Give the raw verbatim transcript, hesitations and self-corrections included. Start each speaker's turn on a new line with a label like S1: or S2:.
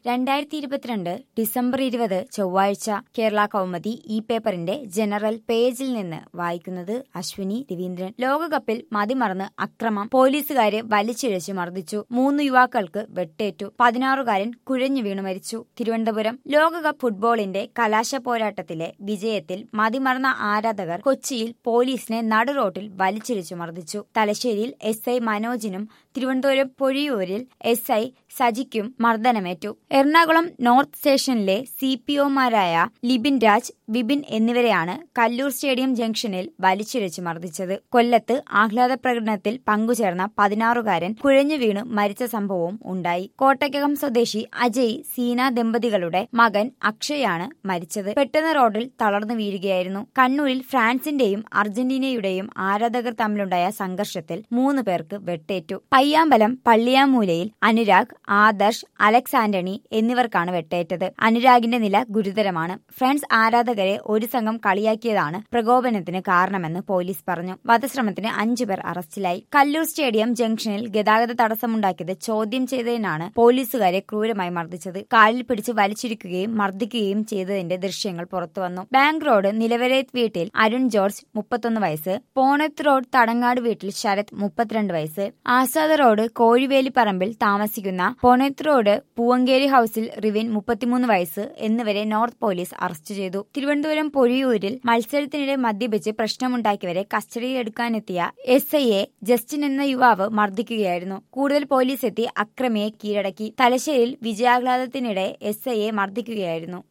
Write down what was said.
S1: രണ്ടായിരത്തി ഇരുപത്തിരണ്ട് ഡിസംബർ ഇരുപത് ചൊവ്വാഴ്ച കേരള കൗമുദി ഈ പേപ്പറിന്റെ ജനറൽ പേജിൽ നിന്ന് വായിക്കുന്നത് അശ്വിനി രവീന്ദ്രൻ. ലോകകപ്പിൽ മതിമറന്ന് അക്രമം, പോലീസുകാരെ വലിച്ചിഴച്ച് മർദ്ദിച്ചു. മൂന്ന് യുവാക്കൾക്ക് വെട്ടേറ്റു. പതിനാറുകാരൻ കുഴഞ്ഞു വീണു മരിച്ചു. തിരുവനന്തപുരം. ലോകകപ്പ് ഫുട്ബോളിന്റെ കലാശ പോരാട്ടത്തിലെ വിജയത്തിൽ മതിമറന്ന ആരാധകർ കൊച്ചിയിൽ പോലീസിനെ നടുറോട്ടിൽ വലിച്ചിഴച്ചു മർദ്ദിച്ചു. തലശ്ശേരിയിൽ എസ് ഐ മനോജിനും തിരുവനന്തപുരം പൊഴിയൂരിൽ എസ് ഐ സജിക്കും മർദ്ദനമേറ്റു. എറണാകുളം നോർത്ത് സ്റ്റേഷനിലെ സി പി ഒമാരായ ലിബിൻ രാജ്, വിപിൻ എന്നിവരെയാണ് കല്ലൂർ സ്റ്റേഡിയം ജംഗ്ഷനിൽ വലിച്ചിഴച്ച് മർദ്ദിച്ചത്. കൊല്ലത്ത് ആഹ്ലാദ പ്രകടനത്തിൽ പങ്കുചേർന്ന പതിനാറുകാരൻ കുഴഞ്ഞു വീണു മരിച്ച സംഭവവും ഉണ്ടായി. കോട്ടയ്ക്കകം സ്വദേശി അജയ് സീന ദമ്പതികളുടെ മകൻ അക്ഷയാണ് മരിച്ചത്. പെട്ടെന്ന് റോഡിൽ തളർന്നു വീഴുകയായിരുന്നു. കണ്ണൂരിൽ ഫ്രാൻസിന്റെയും അർജന്റീനയുടെയും ആരാധകർ തമ്മിലുണ്ടായ സംഘർഷത്തിൽ മൂന്ന് പേർക്ക് വെട്ടേറ്റു. പയ്യാമ്പലം പള്ളിയാമൂലയിൽ അനുരാഗ്, ആദർശ്, അലക്സ് ആന്റണി എന്നിവർക്കാണ് വെട്ടേറ്റത്. അനുരാഗിന്റെ നില ഗുരുതരമാണ്. ഫ്രണ്ട്സ് ആരാധകരെ ഒരു സംഘം കളിയാക്കിയതാണ് പ്രകോപനത്തിന് കാരണമെന്ന് പോലീസ് പറഞ്ഞു. വധശ്രമത്തിന് അഞ്ചുപേർ അറസ്റ്റിലായി. കല്ലൂർ സ്റ്റേഡിയം ജംഗ്ഷനിൽ ഗതാഗത തടസ്സമുണ്ടാക്കിയത് ചോദ്യം ചെയ്തതിനാണ് പോലീസുകാരെ ക്രൂരമായി മർദ്ദിച്ചത്. കാലിൽ പിടിച്ച് വലിച്ചിരിക്കുകയും മർദ്ദിക്കുകയും ചെയ്തതിന്റെ ദൃശ്യങ്ങൾ പുറത്തുവന്നു. ബാങ്ക് റോഡ് നിലവരേത്ത് വീട്ടിൽ അരുൺ ജോർജ് മുപ്പത്തൊന്ന് വയസ്സ്, പോണത്ത് റോഡ് തടങ്ങാട് വീട്ടിൽ ശരത് മുപ്പത്തിരണ്ട് വയസ്സ്, ആസാദ് റോഡ് കോഴിവേലിപ്പറമ്പിൽ താമസിക്കുന്ന പോണത്ത് റോഡ് പൂവങ്കേരി ഹൌസിൽ റിവിൻ മുപ്പത്തിമൂന്ന് വയസ്സ് എന്നിവരെ നോർത്ത് പോലീസ് അറസ്റ്റ് ചെയ്തു. തിരുവനന്തപുരം പൊഴിയൂരിൽ മത്സരത്തിനിടെ മദ്യപിച്ച് പ്രശ്നമുണ്ടാക്കിയവരെ കസ്റ്റഡിയിലെടുക്കാനെത്തിയ എസ് ഐയെ ജസ്റ്റിൻ എന്ന യുവാവ് മർദ്ദിക്കുകയായിരുന്നു. കൂടുതൽ പോലീസ് എത്തി അക്രമിയെ കീഴടക്കി. തലശ്ശേരിയിൽ വിജയാഹ്ലാദത്തിനിടെ എസ് ഐയെ മർദ്ദിക്കുകയായിരുന്നു.